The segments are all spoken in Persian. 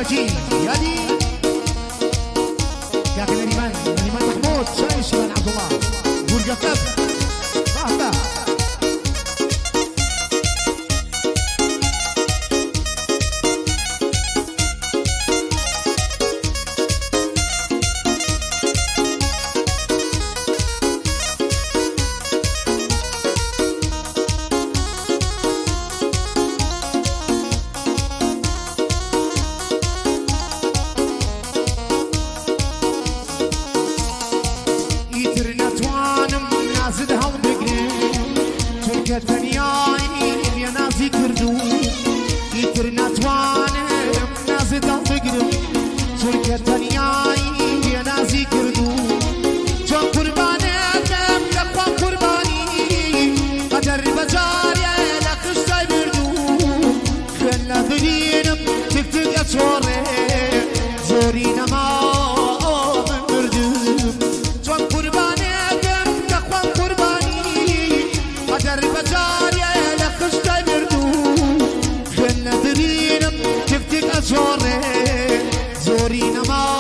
بجي يادي يا أخي نريمان محمود شاي شيران عبد الله برجة كف طه دنیای یا نازی کردو ایتر نتوانم نازی دل بگرم چون که دنیای یا نازی کردو چون قربانتم لقوام قربانی قدر بجاریه لقشتای بردو خلا ببینم تک تک اتواره زوری نما زوره زوری نما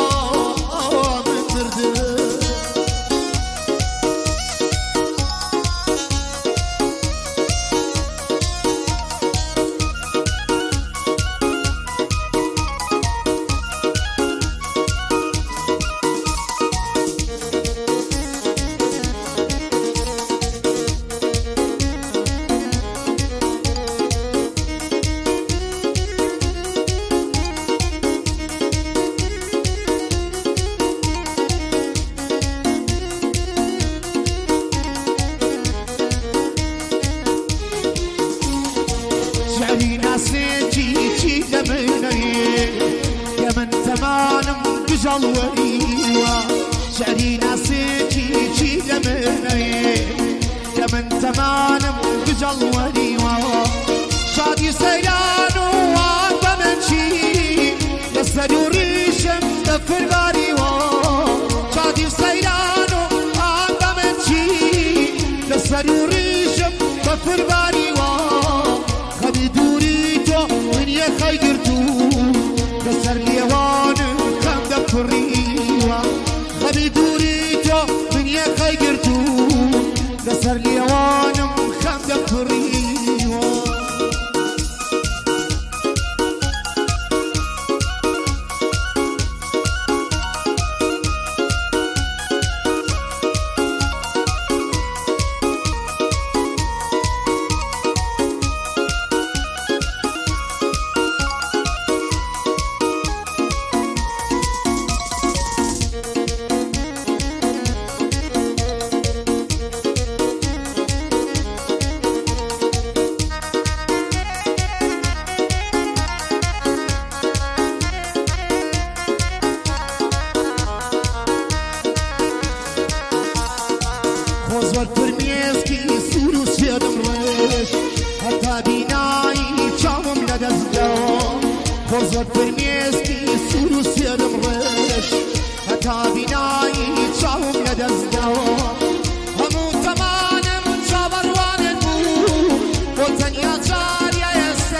مردم güzel veriyor şehri nasiki çiğdemene Kemen temanım güzel veriyor Şadi seylanu andamençi Nesselurişem tefir veriyor Şadi seylanu andamençi Nesselurişem tefir veriyor Kami duri to minye kaygırtu Nesser liyevanı فريوا غبي دوريتو من يا خيرتو نسر لي وانم خمد فريوا Pozvat permieski suru svijedom reš Hata binaj čavom nadazgao Pozvat permieski suru svijedom reš Hata binaj čavom